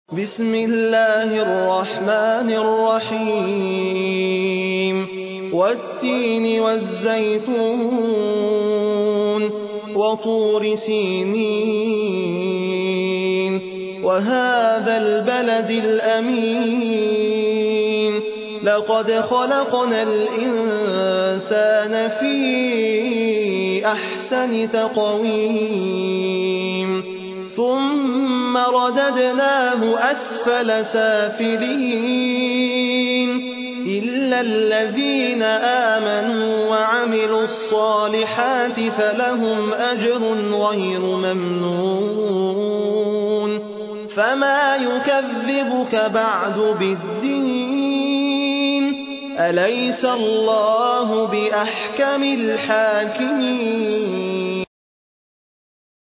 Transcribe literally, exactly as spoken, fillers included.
بسم الله الرحمن الرحيم والتين والزيتون وطور سينين وهذا البلد الأمين لقد خلقنا الإنسان في أحسن تقويم ثم رددناه أسفل سافلين إلا الذين آمنوا وعملوا الصالحات فلهم أجر غير ممنون فما يكذبك بعد بالدين أليس الله بأحكم الحاكمين